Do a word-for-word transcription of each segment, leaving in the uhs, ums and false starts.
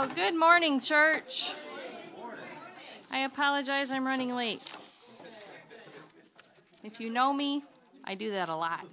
Well, good morning, church. I apologize, I'm running late. If you know me, I do that a lot.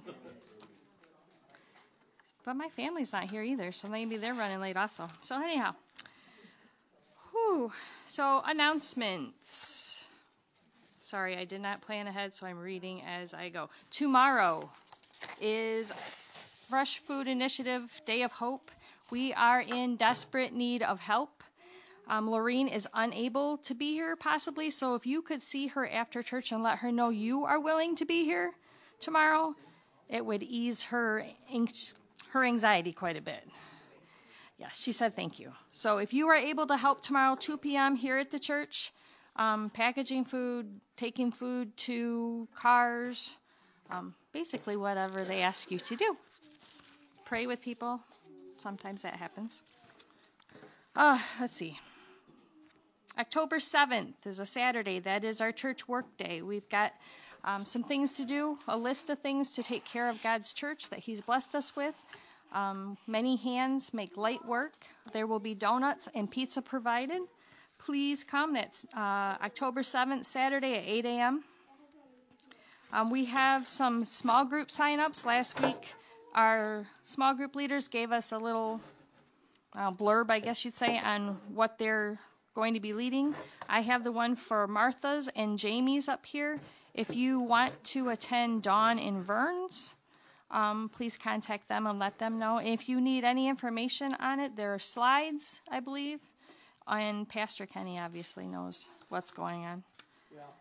But my family's not here either, so maybe they're running late also. So anyhow, whew. So announcements. Sorry, I did not plan ahead, so I'm reading as I go. Tomorrow is Fresh Food Initiative Day of Hope. We are in desperate need of help. Um, Laureen is unable to be here possibly, so if you could see her after church and let her know you are willing to be here tomorrow, it would ease her her anxiety quite a bit. Yes, she said thank you. So if you are able to help tomorrow, two p.m. here at the church, um, packaging food, taking food to cars, um, basically whatever they ask you to do. Pray with people. Sometimes that happens. Uh, let's see. October seventh is a Saturday. That is our church work day. We've got um, some things to do, a list of things to take care of God's church that He's blessed us with. Um, many hands make light work. There will be donuts and pizza provided. Please come. That's uh, October seventh, Saturday at eight a.m. Um, we have some small group sign-ups. Last week, our small group leaders gave us a little uh, blurb, I guess you'd say, on what they're going to be leading. I have the one for Martha's and Jamie's up here. If you want to attend Dawn and Vern's, um, please contact them and let them know. If you need any information on it, there are slides, I believe, and Pastor Kenny obviously knows what's going on. Well,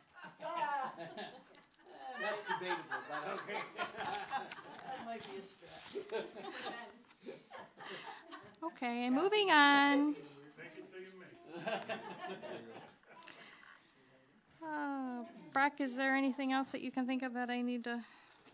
that's debatable, but okay. That might be a stretch. Okay, moving on. Uh, Brock, is there anything else that you can think of that I need to?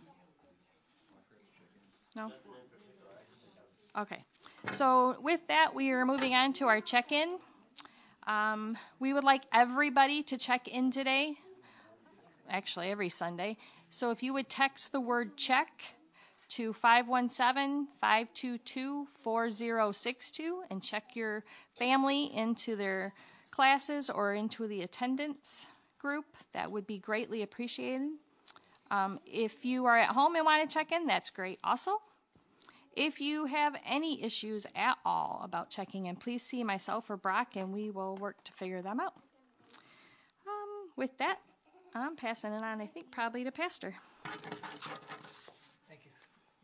No? Okay. So with that, we are moving on to our check-in. Um, we would like everybody to check in today, actually every Sunday. So if you would text the word check to five one seven, five two two, four zero six two and check your family into their classes or into the attendance group, that would be greatly appreciated. Um, if you are at home and want to check in, that's great also. If you have any issues at all about checking in, please see myself or Brock and we will work to figure them out. Um, with that, I'm passing it on, I think, probably to Pastor. Thank you.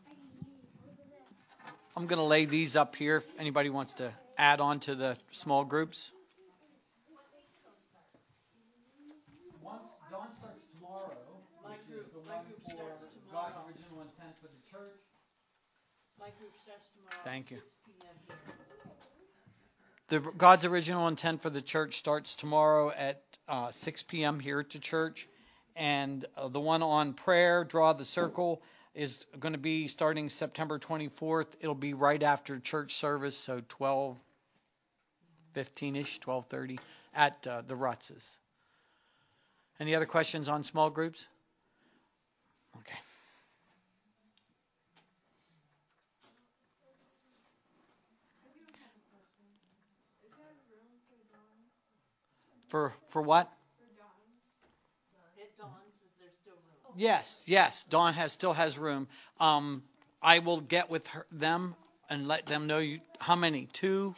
I'm going to lay these up here if anybody wants to add on to the small groups. Once Dawn starts tomorrow, My which group, is the my one group for starts tomorrow. God's original intent for the church. My group starts tomorrow Thank at you. six p.m. here. The God's original intent for the church starts tomorrow at uh, six p.m. here at the church. And uh, the one on prayer, draw the circle, is going to be starting September twenty-fourth. It'll be right after church service, so twelve fifteen-ish, twelve thirty at uh, the Rutz's. Any other questions on small groups? Okay. For for what? At Dawn's, is there still room? Yes, yes. Dawn has still has room. Um, I will get with her, them and let them know you how many. Two.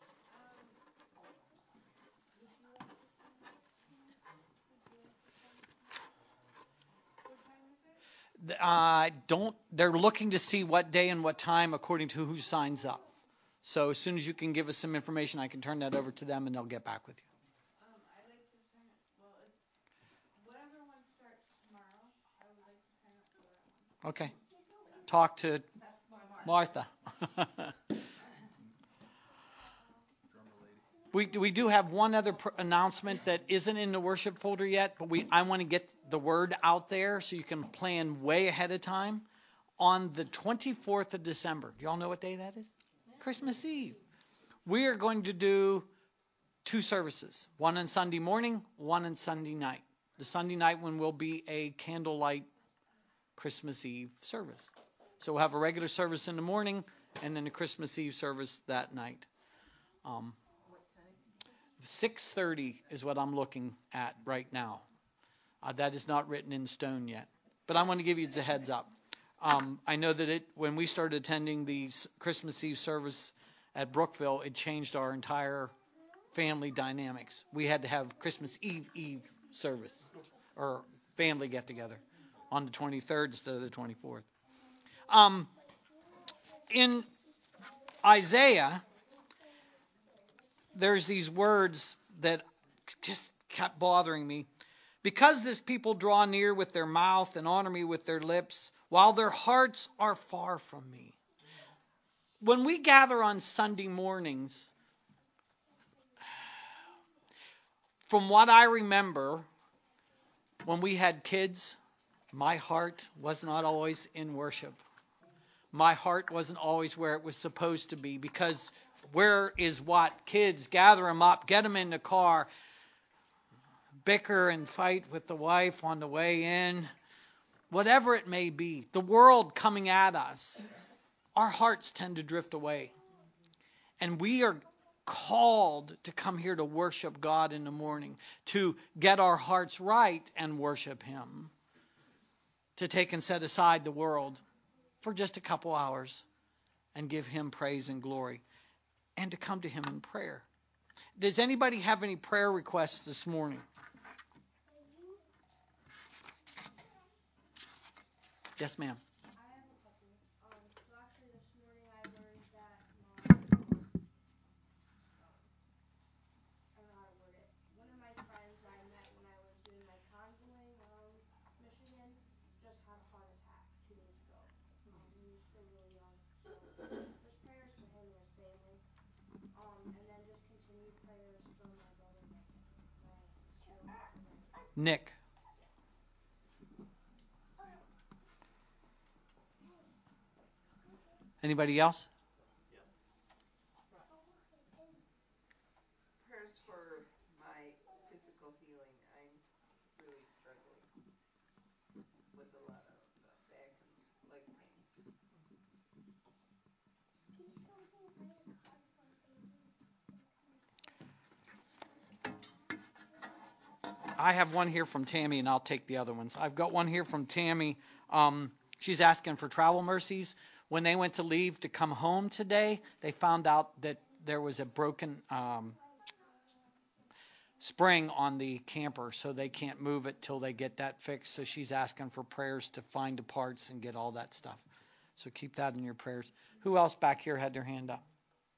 Uh, don't. They're looking to see what day and what time according to who signs up. So as soon as you can give us some information, I can turn that over to them and they'll get back with you. Um, I'd like to sign up. Well, it's whatever one starts tomorrow. I would like to sign up for that one. Okay. Talk to Martha. we we do have one other pr- announcement that isn't in the worship folder yet, but we I want to get the word out there so you can plan way ahead of time. On the twenty-fourth of December, do y'all know what day that is? Christmas Eve. We are going to do two services, one on Sunday morning, one on Sunday night. The Sunday night one will be a candlelight Christmas Eve service. So we'll have a regular service in the morning and then a Christmas Eve service that night. Um, six thirty is what I'm looking at right now. Uh, that is not written in stone yet. But I want to give you the heads up. Um, I know that it when we started attending the Christmas Eve service at Brookville, it changed our entire family dynamics. We had to have Christmas Eve Eve service or family get together on the twenty-third instead of the twenty-fourth. Um, in Isaiah, there's these words that just kept bothering me. Because this people draw near with their mouth and honor me with their lips, while their hearts are far from me. When we gather on Sunday mornings, from what I remember, when we had kids, my heart was not always in worship. My heart wasn't always where it was supposed to be, because where is what? Kids, gather them up, get them in the car, bicker and fight with the wife on the way in, whatever it may be, the world coming at us, our hearts tend to drift away. And we are called to come here to worship God in the morning, to get our hearts right and worship Him, to take and set aside the world for just a couple hours and give Him praise and glory, and to come to Him in prayer. Does anybody have any prayer requests this morning? Yes, ma'am. I have a couple. Um, so actually this morning I learned that my, um, I don't know how to word it. One of my friends I met when I was doing my convoying around Michigan just had a heart attack two days ago. Um, he was still really young, so just prayers for him and his family. Um, and then just continued prayers for my brother Nick, my zero cousin nephew. Nick. Yeah. Anybody else? Prayers for my physical healing. I'm really struggling with a lot of uh, back and leg pain. I have one here from Tammy, and I'll take the other ones. I've got one here from Tammy. Um, she's asking for travel mercies. When they went to leave to come home today, they found out that there was a broken um, spring on the camper, so they can't move it till they get that fixed. So she's asking for prayers to find the parts and get all that stuff. So keep that in your prayers. Who else back here had their hand up?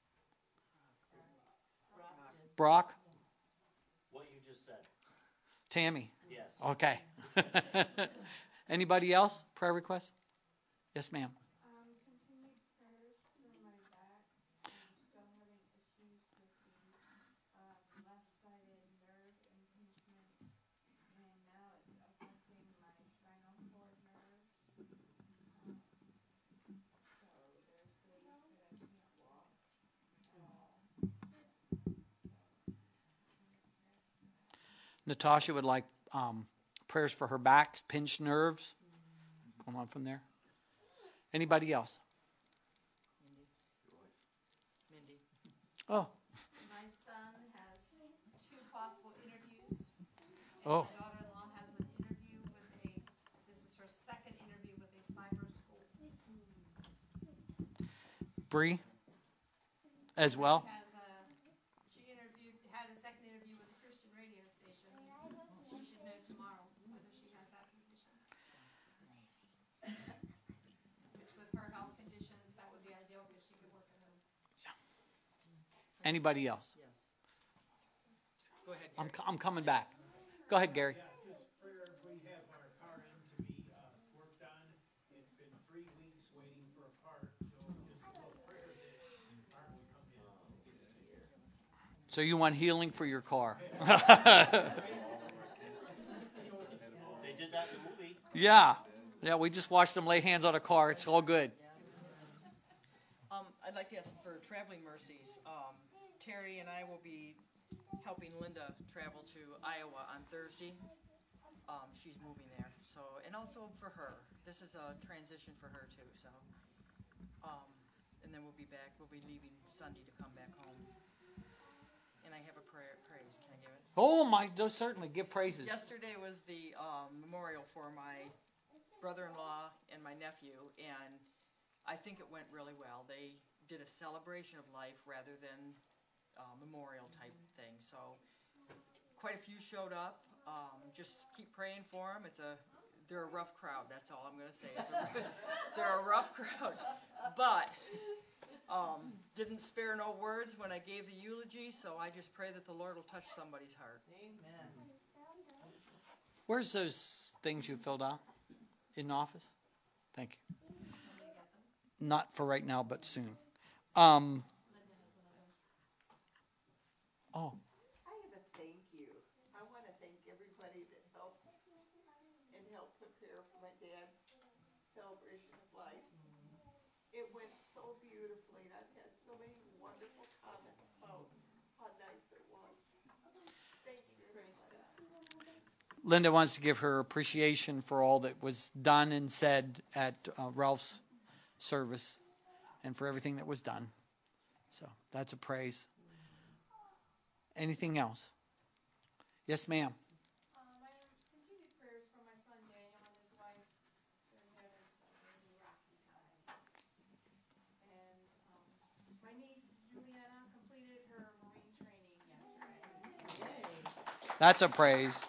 Brock? What you just said. Tammy? Yes. Okay. Anybody else? Prayer requests? Yes, ma'am. Um, continued prayers for my back. I'm still having issues with the um, left-sided nerve impingement, and now it's affecting my spinal cord nerves. Um, so there's days that I can't walk at all. So I need prayers for that. Natasha would like um, prayers for her back, pinched nerves. Going on from there. Anybody else? Mindy. Oh. My son has two possible interviews, and Oh. my daughter-in-law has an interview with a, this is her second interview with a cyber school. Bree as well? Bree has a, she interviewed, had a second interview with a Christian radio station. She should know tomorrow whether she has that position. Which with her health conditions, that would be ideal because she could work at home. Anybody else? Yes. Go ahead. I'm, I'm coming back. Go ahead, Gary. Yeah, just prayer. We have our car in to be uh, worked on. It's been three weeks waiting for a part, so just a little prayer that the part would come in and get it fixed. So you want healing for your car? They did that in the movie. Yeah. Yeah, we just watched them lay hands on a car. It's all good. Um, I'd like to ask for traveling mercies. Um, Terry and I will be helping Linda travel to Iowa on Thursday. Um, she's moving there, so and also for her. This is a transition for her too. So, um, and then we'll be back. We'll be leaving Sunday to come back home. and I have a prayer, praise. Can I give it? Oh my, those certainly give praises. Yesterday was the um, memorial for my brother-in-law and my nephew, and I think it went really well. They did a celebration of life rather than uh, memorial type thing. So quite a few showed up. Um, just keep praying for them. It's a they're a rough crowd. That's all I'm going to say. It's a, they're a rough crowd, but um, didn't spare no words when I gave the eulogy. So I just pray that the Lord will touch somebody's heart. Amen. Where's those things you filled out in the office? Thank you. Not for right now, but soon. Um. Oh. I have a thank you. I want to thank everybody that helped and helped prepare for my dad's celebration of life. It went so beautifully, and I've had so many wonderful comments about how nice it was. Thank you, everybody. Linda wants to give her appreciation for all that was done and said at uh, Ralph's service and for everything that was done. So that's a praise. Anything else? Yes, ma'am. Um, I have continued prayers for my son Daniel and his wife. They're having some really rocky times. And um, my niece Juliana completed her Marine training yesterday. That's a praise.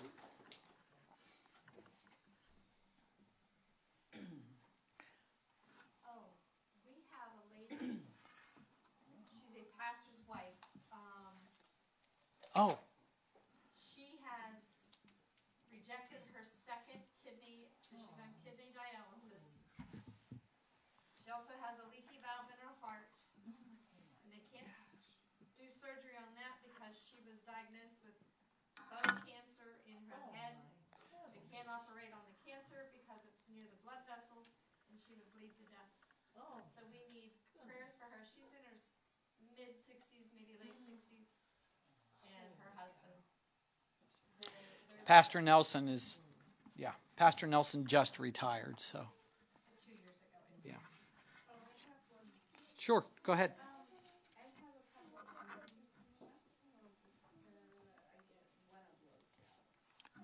Oh, we have a lady. She's a pastor's wife. Um, Oh, she has rejected her second kidney, so she's on kidney dialysis. She also has a leaky valve in her heart, and they can't do surgery on that because she was diagnosed with bone cancer in her head. They can't operate on the cancer because it's near the blood vessels, and she would bleed to death. So we need prayers for her. She's in her mid sixties, maybe late sixties, and her husband. They're, they're Pastor Nelson is, yeah, Pastor Nelson just retired, so. two years ago. Yeah. Oh, I have one. Sure, go ahead. Um, I have a couple of interviews coming up, so just prayer that I get one of those jobs.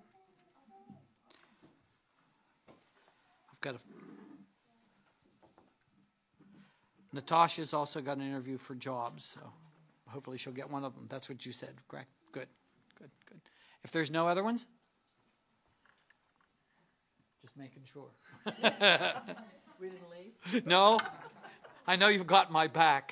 I've got a. Natasha's also got an interview for jobs, so hopefully she'll get one of them. That's what you said, correct? Good, good, good. If there's no other ones? Just making sure. We didn't leave? No, I know you've got my back.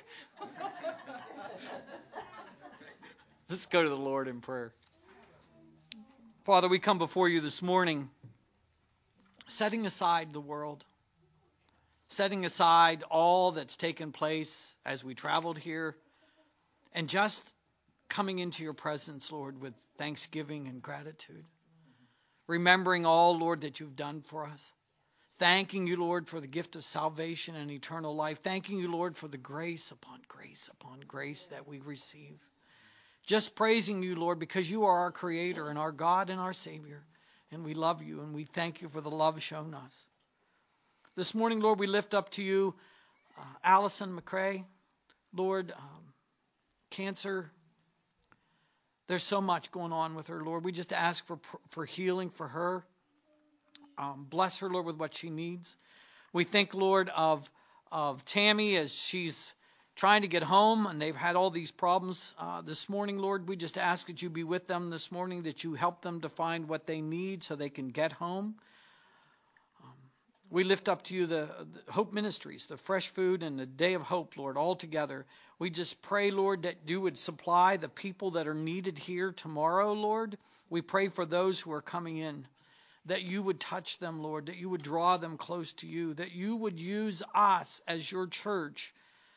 Let's go to the Lord in prayer. Father, we come before you this morning, setting aside the world, setting aside all that's taken place as we traveled here, and just coming into your presence, Lord, with thanksgiving and gratitude. Remembering all, Lord, that you've done for us. Thanking you, Lord, for the gift of salvation and eternal life. Thanking you, Lord, for the grace upon grace upon grace that we receive. Just praising you, Lord, because you are our Creator and our God and our Savior. And we love you and we thank you for the love shown us. This morning, Lord, we lift up to you uh, Allison McCrae. Lord, um, cancer. There's so much going on with her, Lord. We just ask for for healing for her. Um, bless her, Lord, with what she needs. We think, Lord, of of Tammy as she's trying to get home, and they've had all these problems uh, this morning, Lord. We just ask that you be with them this morning, that you help them to find what they need so they can get home. Um, we lift up to you the, the Hope Ministries, the Fresh Food and the Day of Hope, Lord, all together. We just pray, Lord, that you would supply the people that are needed here tomorrow, Lord. We pray for those who are coming in, that you would touch them, Lord, that you would draw them close to you, that you would use us as your church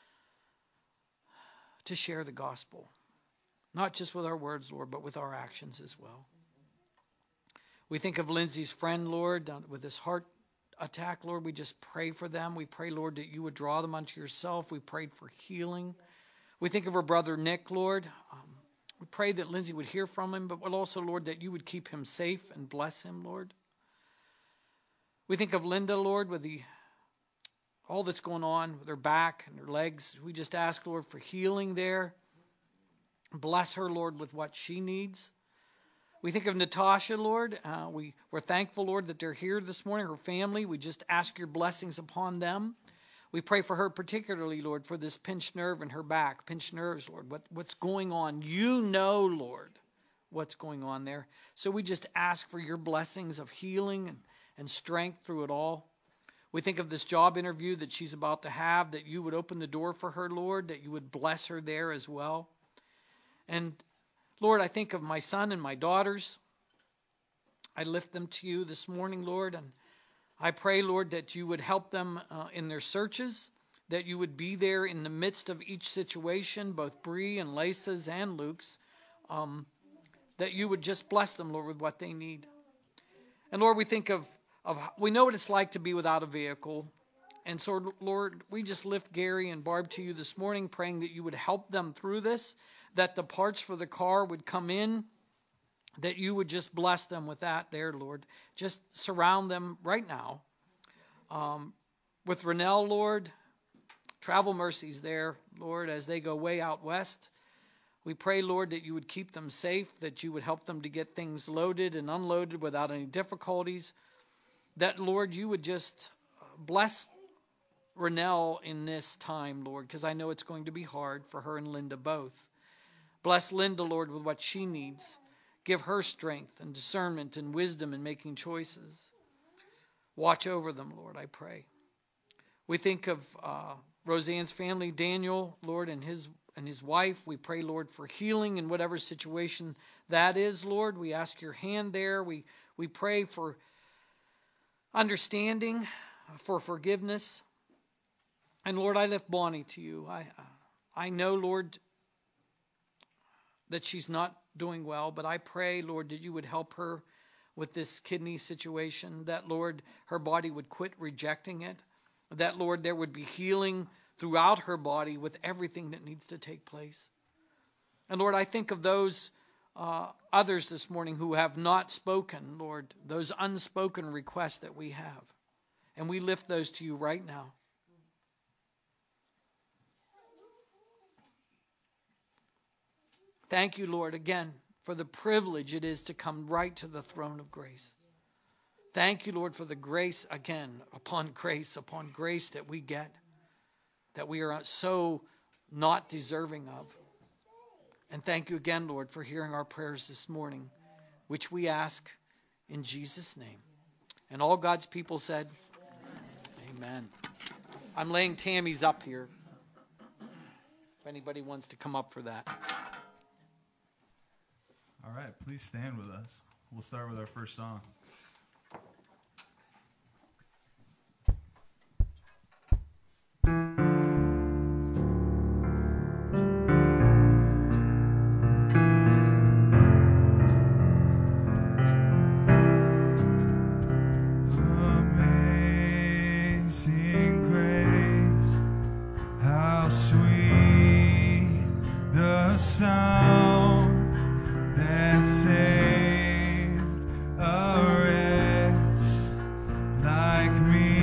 to share the gospel, not just with our words, Lord, but with our actions as well. We think of Lindsay's friend, Lord, with his heart attack, Lord. We just pray for them. We pray, Lord, that you would draw them unto yourself. We prayed for healing. We think of her brother Nick, Lord. Um, we pray that Lindsay would hear from him, but also, Lord, that you would keep him safe and bless him, Lord. We think of Linda, Lord, with the all that's going on with her back and her legs. We just ask, Lord, for healing there. Bless her, Lord, with what she needs. We think of Natasha, Lord. Uh, we, we're thankful, Lord, that they're here this morning, her family. We just ask your blessings upon them. We pray for her particularly, Lord, for this pinched nerve in her back. Pinched nerves, Lord. What, what's going on? You know, Lord, what's going on there. So we just ask for your blessings of healing and, and strength through it all. We think of this job interview that she's about to have, that you would open the door for her, Lord, that you would bless her there as well. And Lord, I think of my son and my daughters. I lift them to you this morning, Lord, and I pray, Lord, that you would help them uh, in their searches, that you would be there in the midst of each situation, both Bree and Lace's and Luke's, um, that you would just bless them, Lord, with what they need. And Lord, we think of, of we know what it's like to be without a vehicle. And so, Lord, we just lift Gary and Barb to you this morning, praying that you would help them through this, that the parts for the car would come in, that you would just bless them with that there, Lord. Just surround them right now. Um, with Renell, Lord, travel mercies there, Lord, as they go way out west. We pray, Lord, that you would keep them safe, that you would help them to get things loaded and unloaded without any difficulties. That, Lord, you would just bless Renell in this time, Lord, because I know it's going to be hard for her and Linda both. Bless Linda, Lord, with what she needs. Give her strength and discernment and wisdom in making choices. Watch over them, Lord, I pray. We think of uh, Roseanne's family, Daniel, Lord, and his and his wife. We pray, Lord, for healing in whatever situation that is, Lord. We ask your hand there. We, we pray for understanding, for forgiveness. And, Lord, I lift Bonnie to you. I, I know, Lord, that she's not doing well, but I pray, Lord, that you would help her with this kidney situation, that, Lord, her body would quit rejecting it, that, Lord, there would be healing throughout her body with everything that needs to take place. And, Lord, I think of those uh, others this morning who have not spoken, Lord, those unspoken requests that we have, and we lift those to you right now. Thank you, Lord, again, for the privilege it is to come right to the throne of grace. Thank you, Lord, for the grace, again, upon grace, upon grace that we get, that we are so not deserving of. And thank you again, Lord, for hearing our prayers this morning, which we ask in Jesus' name. And all God's people said, Amen. Amen. I'm laying Tammy's up here, if anybody wants to come up for that. All right, please stand with us. We'll start with our first song. Amazing grace, how sweet the sound that saved a wretch like me.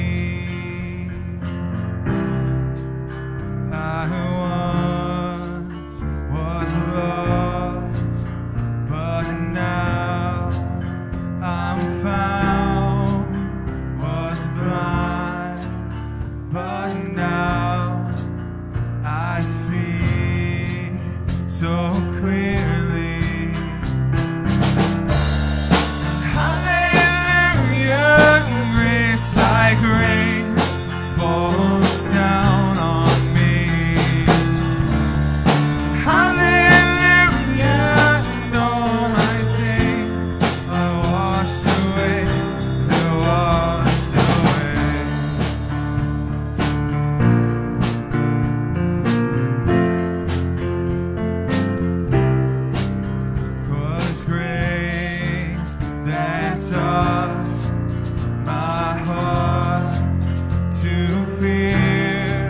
I once was lost, but now I'm found. Was blind, but now I see so clearly. Hallelujah, grace like rain falls down on me. Hallelujah, and all my sins are washed away. They're washed away. 'Twas grace that taught my heart to fear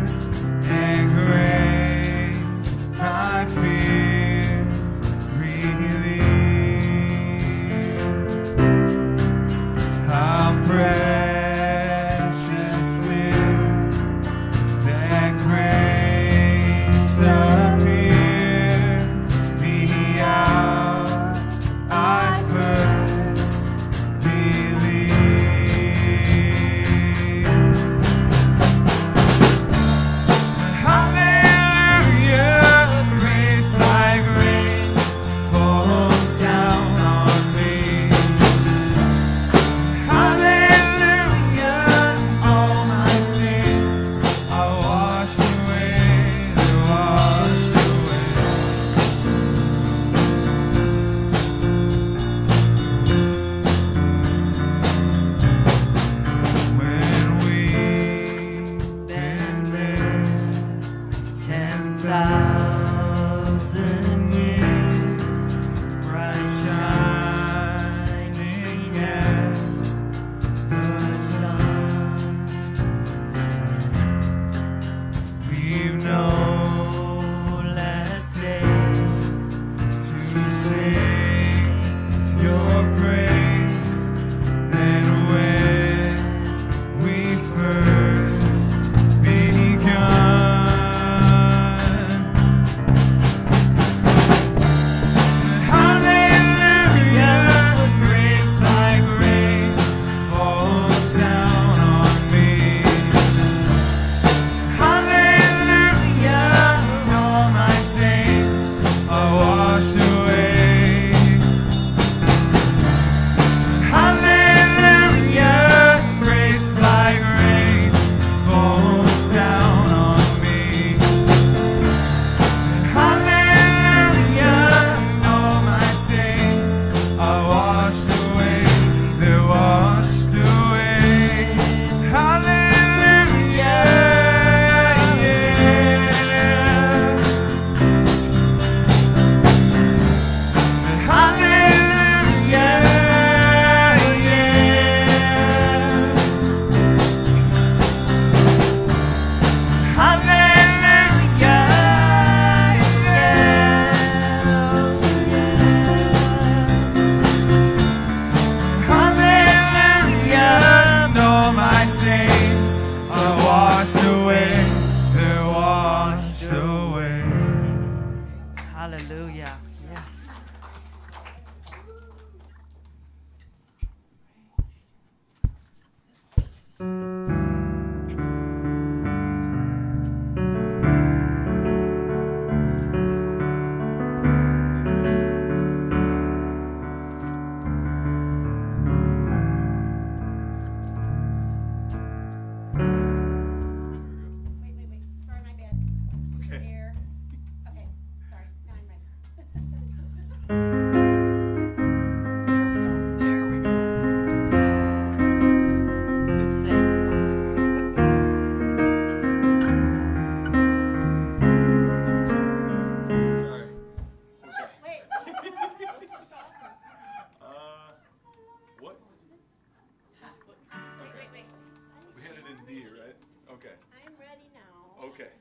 Okay.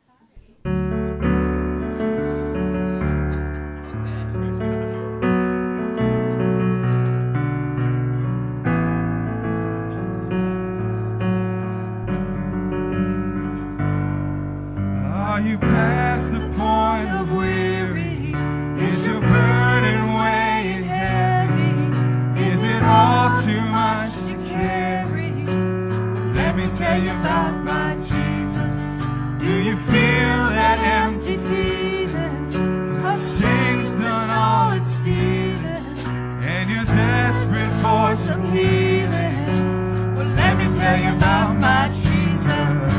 Are you past the point of weary? Is your burden weighing heavy? Is it all too much to carry? Let me tell you about my Jesus. Do you feel that empty feeling? The sin's done all it's stealing, and you're desperate for some healing. Well, let me tell you about my Jesus.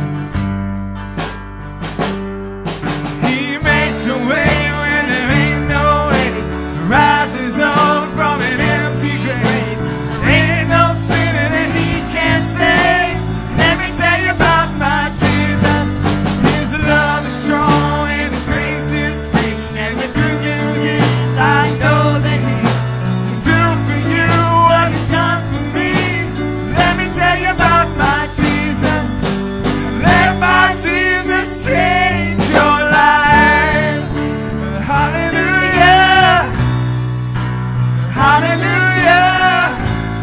He makes a way when there ain't no way. Rises up from an empty grave. Ain't no sinner that he can't save. Let me tell you about my Jesus. His love is strong and his grace is free. And the good news is I know that he can do for you what he's done for me. Let me tell you about my Jesus. Let my Jesus change your life. Hallelujah. Hallelujah.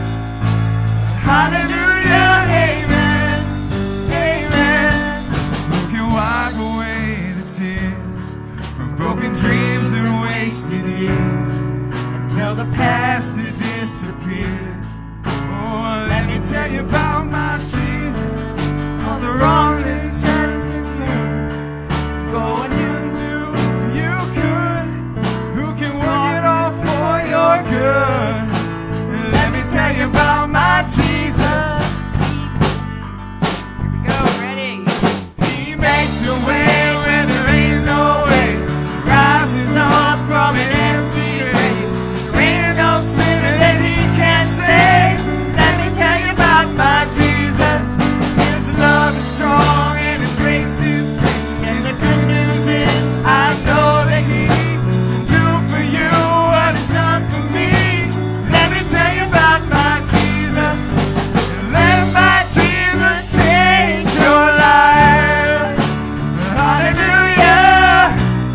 Hallelujah. Amen. Amen. Who can wipe away the tears from broken dreams and wasted years and tell the past to disappear? Oh, let me tell you about my Jesus. All the wrong that turns to blue. Go and him do if you could. Who can work it all for your good? And let me tell you about my Jesus. Here we go, ready? He makes a way when there ain't no way. Rises up from an empty grave. There ain't no sinner that he can't save. Let me tell you about my Jesus. His love is strong and his grace is free. And the good news is I know that he can do for you what he's done for me. Let me tell you about my Jesus. Let my Jesus change your life. Hallelujah.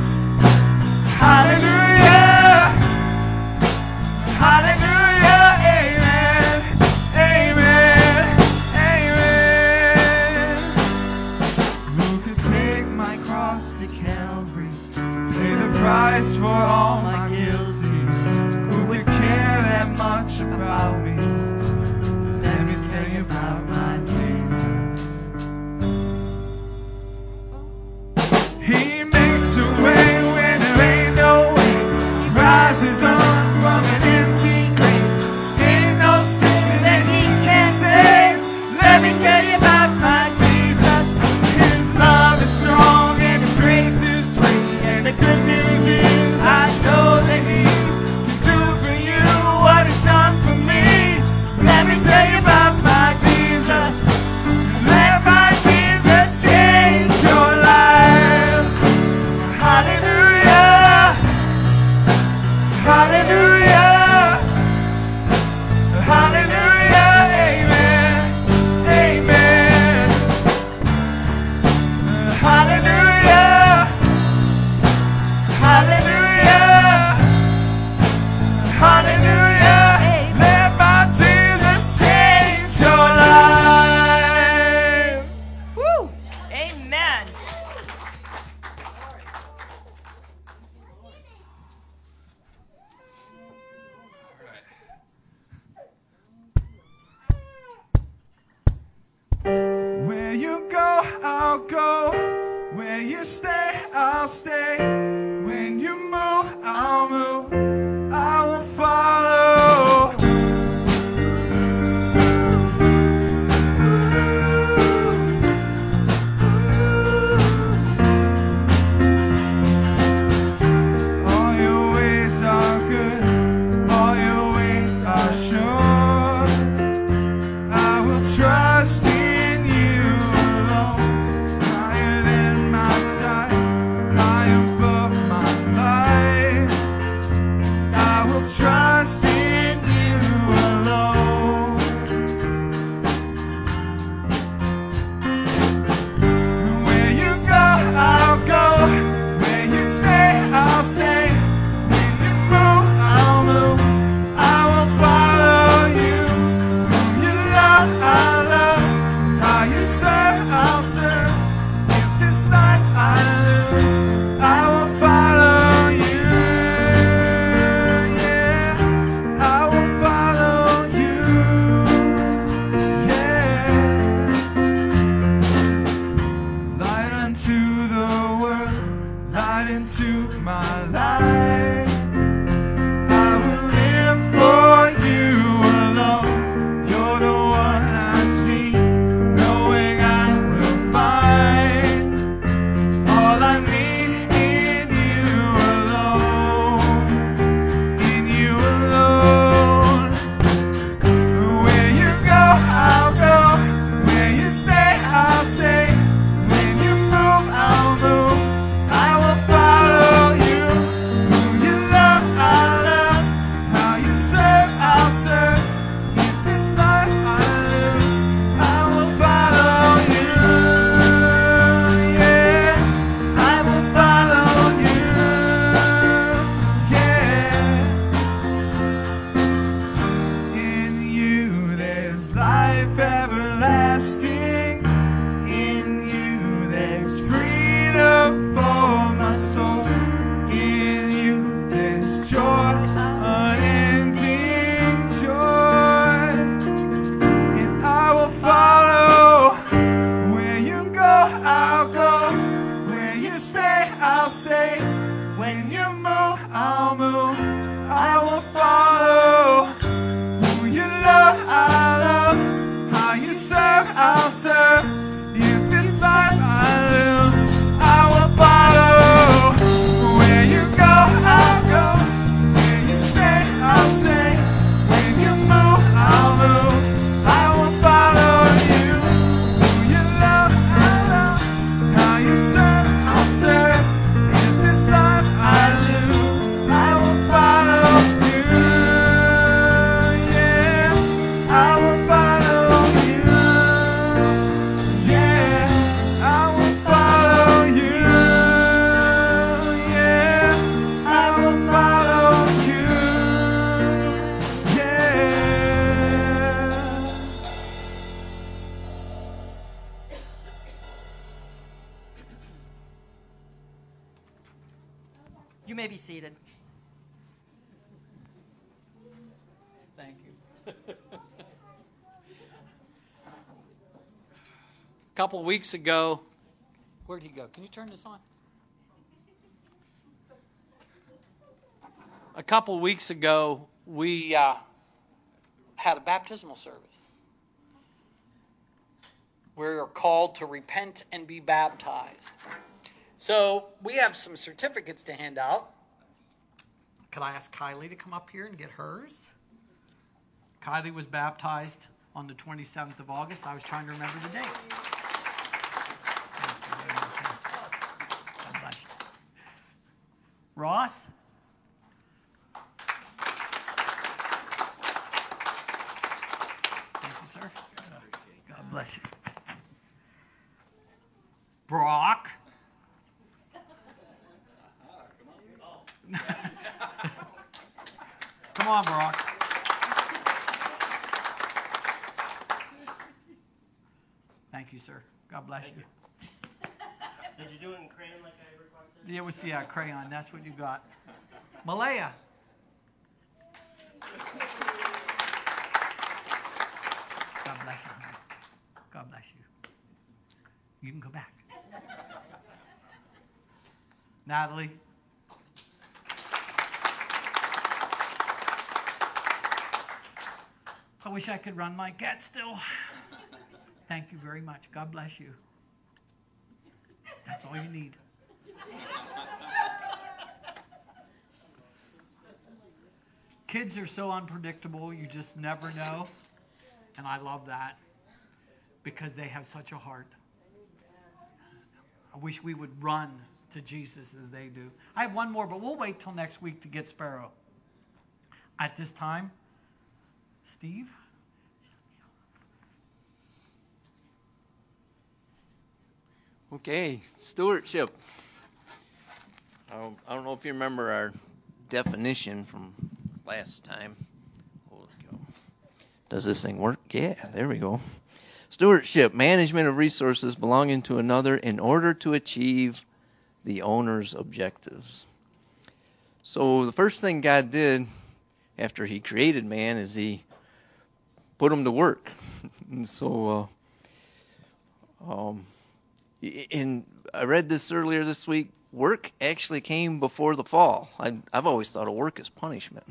Hallelujah. Hallelujah. Amen. Amen. Amen. Who could take my cross to Calvary, pay the price for all my guilty? Who would care that much about me? Let me tell you about my Jesus. He makes a way when there ain't no way. He rises up from an empty grave. Ain't no sin that he can't save. Let me tell you about my Jesus. His love is strong and his grace is free. And the good news is I know that he can do for you what he's done for me. Let me tell you about my Jesus. Let my Jesus change your life. Hallelujah. Hallelujah. Hallelujah. Amen. Amen. Hallelujah. Hallelujah. Hallelujah. Let my Jesus change your life. Woo! Amen. Where you go, I'll go. Where you stay, I'll stay. When you move, I'll move. I will follow. All your ways are good. All your ways are sure. I will trust in you alone. Higher than my sight, high above my life. You may be seated. Thank you. A couple weeks ago, where'd he go? Can you turn this on? A couple weeks ago, we uh, had a baptismal service. We're called to repent and be baptized. So we have some certificates to hand out. Could I ask Kylie to come up here and get hers? Kylie was baptized on the twenty-seventh of August. I was trying to remember the date. God bless you. Ross? Thank you, sir. God bless you. Brock? Come on, Brock. Thank you, sir. God bless you. Did you do it in crayon like I requested? Yeah, we see yeah, crayon. That's what you got. Malaya. God bless you. Honey. God bless you. You can go back. Natalie. I wish I could run like that still. Thank you very much. God bless you. That's all you need. Kids are so unpredictable, you just never know. And I love that because they have such a heart. I wish we would run to Jesus as they do. I have one more, but we'll wait till next week to get Sparrow. At this time, Steve? Okay, stewardship. I don't, I don't know if you remember our definition from last time. Hold it, go. Does this thing work? Yeah, there we go. Stewardship, management of resources belonging to another in order to achieve the owner's objectives. So the first thing God did after he created man is he put him to work. And so, uh, um, in I read this earlier this week. Work actually came before the fall. I, I've always thought of work as punishment.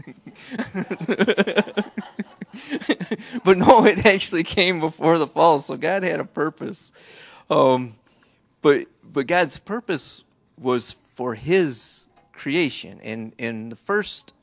But no, it actually came before the fall. So God had a purpose. Um, but but God's purpose was for his creation. And, and the first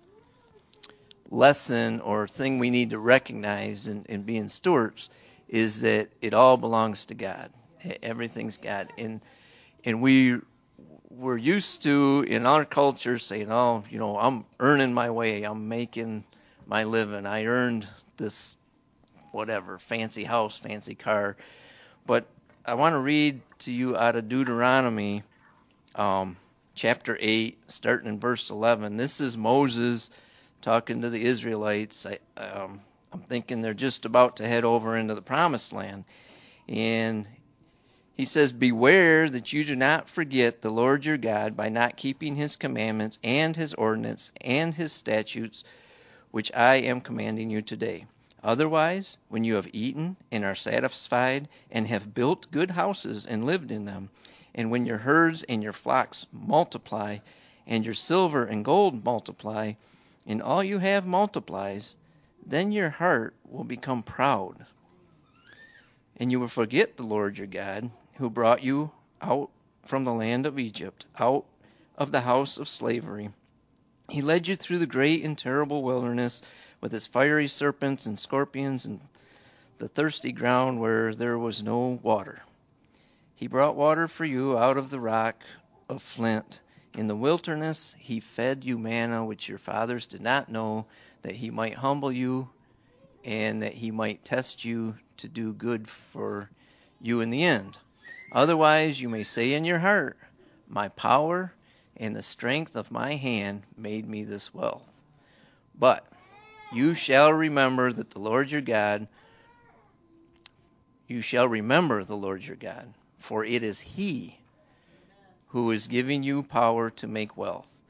lesson or thing we need to recognize in, in being stewards is that it all belongs to God. Everything's God. And and we we're used to in our culture saying, oh, you know, I'm earning my way, I'm making my living, I earned this whatever, fancy house, fancy car. But I want to read to you out of Deuteronomy um, chapter eight, starting in verse eleven. This is Moses talking to the Israelites. I, um, I'm thinking they're just about to head over into the promised land. And he says, beware that you do not forget the Lord your God by not keeping his commandments and his ordinance and his statutes, which I am commanding you today. Otherwise, when you have eaten and are satisfied and have built good houses and lived in them, and when your herds and your flocks multiply, and your silver and gold multiply, and all you have multiplies, then your heart will become proud. And you will forget the Lord your God, who brought you out from the land of Egypt, out of the house of slavery. He led you through the great and terrible wilderness with its fiery serpents and scorpions and the thirsty ground where there was no water. He brought water for you out of the rock of flint. In the wilderness he fed you manna which your fathers did not know, that he might humble you and that he might test you to do good for you in the end. Otherwise you may say in your heart, my power and the strength of my hand made me this wealth. But you shall remember that the Lord your God, you shall remember the Lord your God, for it is he who is giving you power to make wealth,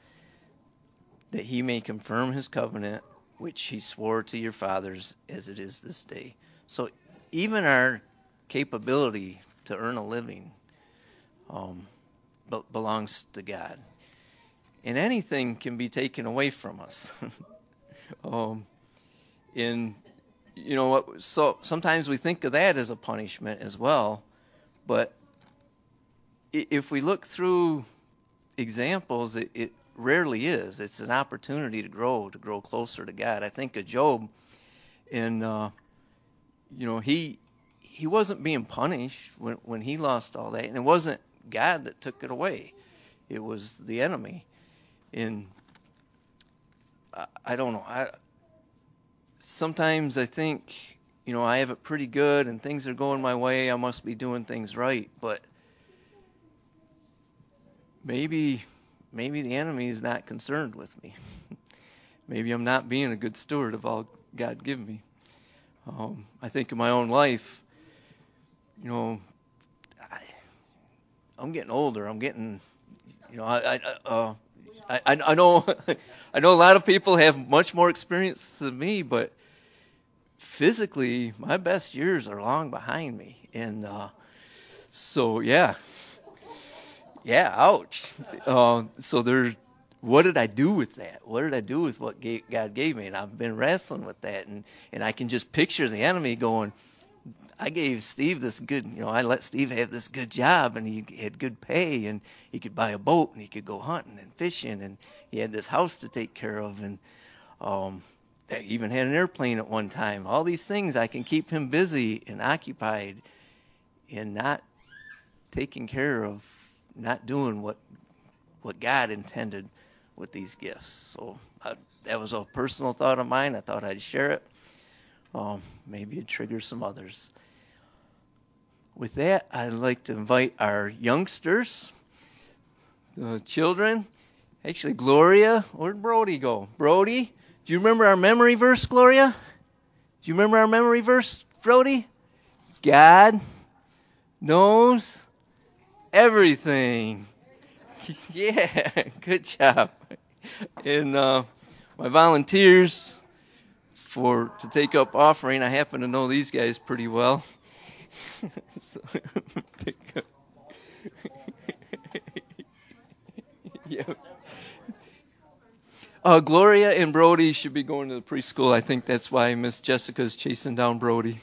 that he may confirm his covenant, which he swore to your fathers, as it is this day. So even our capability to earn a living um, be- belongs to God. And anything can be taken away from us. um, in you know what? So sometimes we think of that as a punishment as well, but if we look through examples, it, it rarely is. It's an opportunity to grow, to grow closer to God. I think of Job, and uh, you know he he wasn't being punished when when he lost all that, and it wasn't God that took it away. It was the enemy. And I, I don't know. I sometimes I think you know I have it pretty good, and things are going my way. I must be doing things right, but maybe maybe the enemy is not concerned with me. Maybe I'm not being a good steward of all God give me. Um, I think of my own life. You know, I, I'm getting older. I'm getting, you know, I I uh, I, I know I know a lot of people have much more experience than me, but physically, my best years are long behind me, and uh, so yeah, yeah, ouch. Uh, so there's. What did I do with that? What did I do with what God gave me? And I've been wrestling with that, and, and I can just picture the enemy going, I gave Steve this good, you know, I let Steve have this good job, and he had good pay, and he could buy a boat, and he could go hunting and fishing, and he had this house to take care of, and um, I even had an airplane at one time. All these things, I can keep him busy and occupied and not taking care of, not doing what what God intended with these gifts. So I, that was a personal thought of mine. I thought I'd share it. Um, maybe it triggers some others. With that, I'd like to invite our youngsters, the children. Actually, Gloria, where'd Brody go? Brody, do you remember our memory verse, Gloria? Do you remember our memory verse, Brody? God knows everything. Yeah, good job. And uh, my volunteers for to take up offering, I happen to know these guys pretty well. So, pick up. Yeah. Uh, Gloria and Brody should be going to the preschool. I think that's why Miss Jessica's chasing down Brody.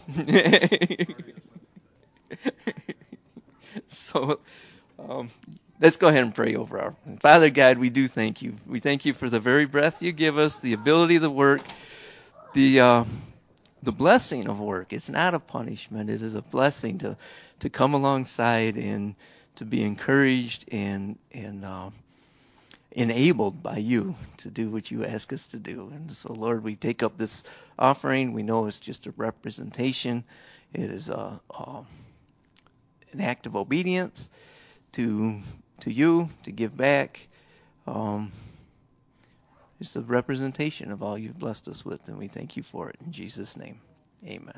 So um, let's go ahead and pray over our Father God. We do thank you. We thank you for the very breath you give us, the ability to work, the uh, the blessing of work. It's not a punishment. It is a blessing to to come alongside and to be encouraged and and uh, enabled by you to do what you ask us to do. And so, Lord, we take up this offering. We know it's just a representation. It is a, a an act of obedience to to you, to give back. Um, it's a representation of all you've blessed us with, and we thank you for it. In Jesus' name, amen.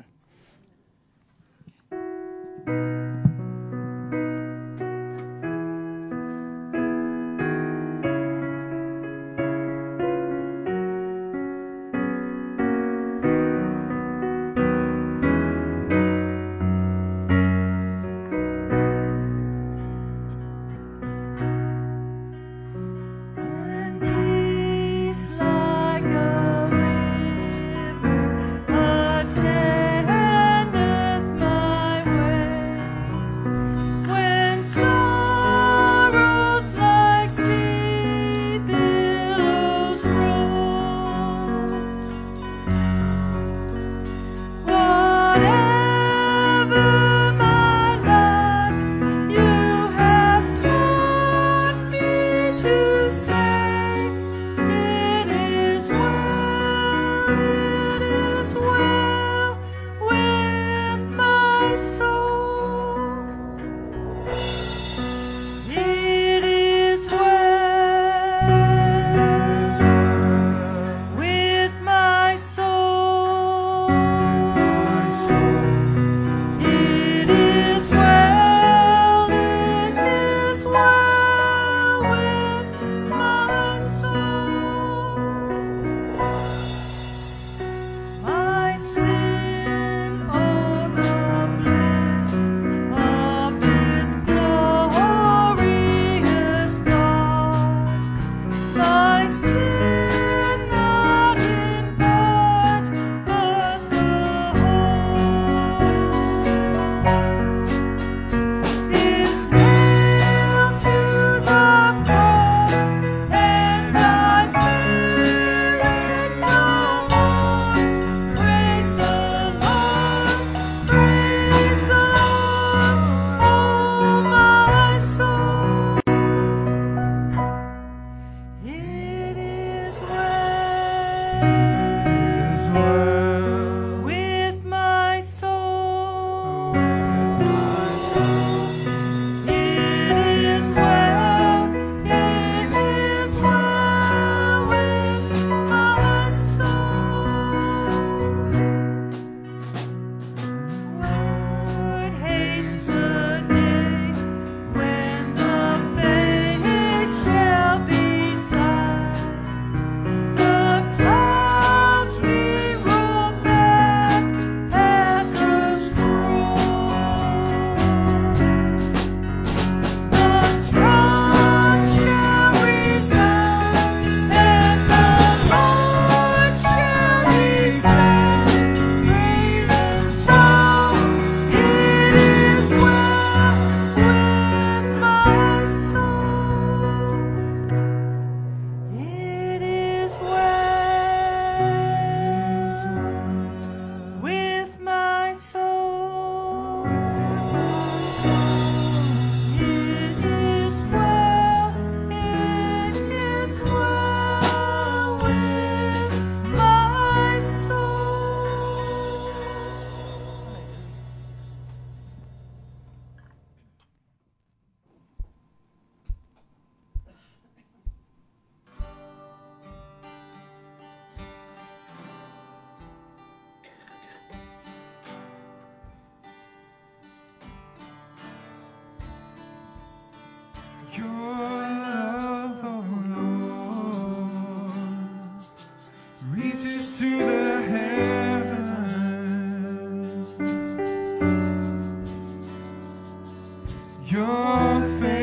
Attendeth my way. Your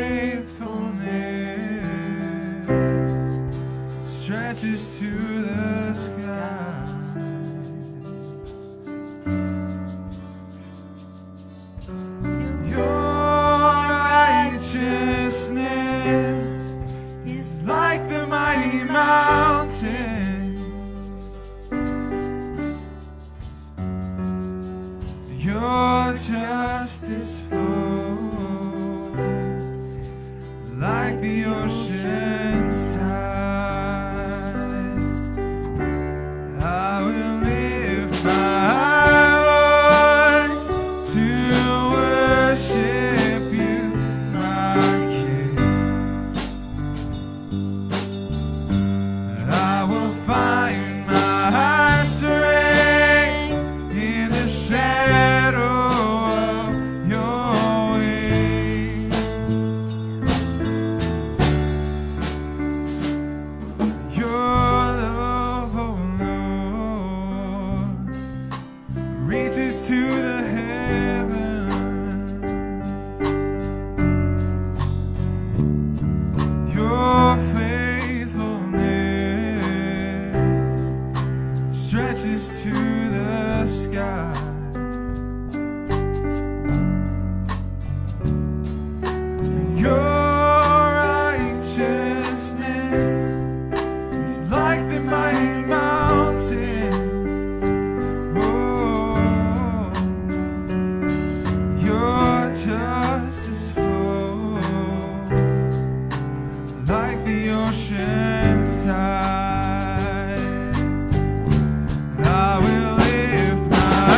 faithfulness stretches to the sky. Righteousness is like the mighty mountains. Your justice flows like the ocean's tide. I will lift my voice to worship you, my King. I will find my strength in the shadow of your wings. Your love, oh Lord, reaches to the heavens. Your faithfulness stretches to the sky. Your righteousness is like the mighty mountains. Oh, your justice flows like the ocean's tide. I will lift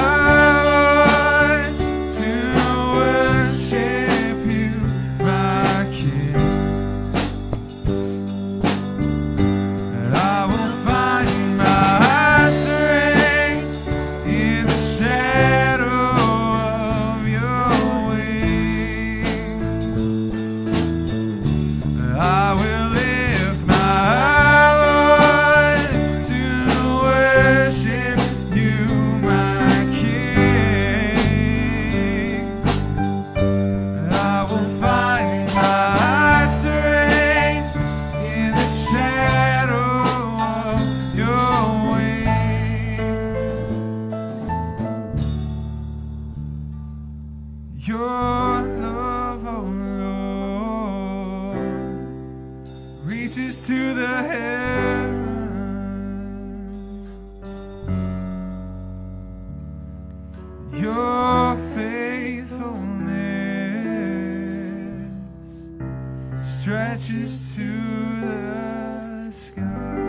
my voice to worship you, my King. I will find my strength in the shadow of your wings. I will lift my voice to worship you, my King. I will find my strength in the shadow of your wings. Your love, oh Lord, reaches to the heavens. Your faithfulness stretches to the sky.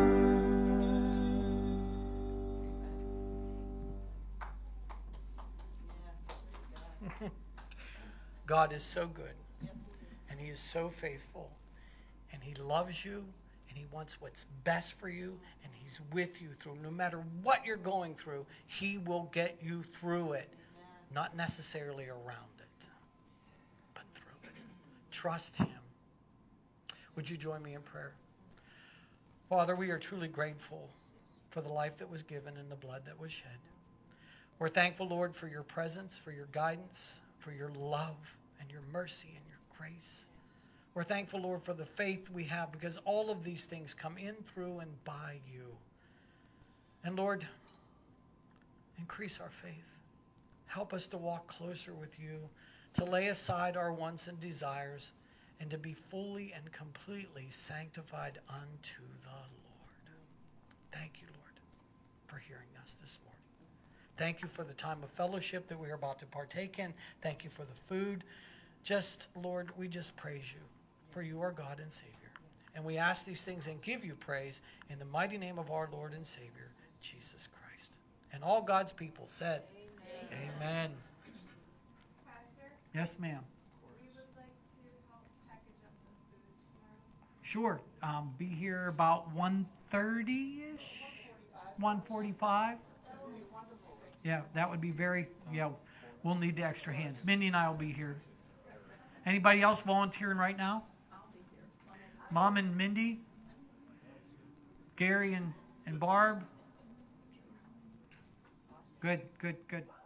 God is so good, and He is so faithful, and He loves you, and He wants what's best for you, and He's with you through no matter what you're going through. He will get you through it, not necessarily around it, but through it. Trust Him. Would you join me in prayer? Father, we are truly grateful for the life that was given and the blood that was shed. We're thankful, Lord, for your presence, for your guidance, for your love and your mercy and your grace. We're thankful, Lord, for the faith we have, because all of these things come in, through, and by you. And Lord, increase our faith. Help us to walk closer with you, to lay aside our wants and desires, and to be fully and completely sanctified unto the Lord. Thank you, Lord, for hearing us this morning. Thank you for the time of fellowship that we are about to partake in. Thank you for the food. Just, Lord, we just praise you, for you are God and Savior. And we ask these things and give you praise in the mighty name of our Lord and Savior, Jesus Christ. And all God's people said, Amen. Amen. Pastor? Yes, ma'am. We would like to help package up the food tomorrow. Sure. Um, be here about one thirty-ish? one forty-five? Yeah, that would be very, yeah, we'll need the extra hands. Mindy and I will be here. Anybody else volunteering right now? Mom and Mindy? Gary and, and Barb? Good, good, good.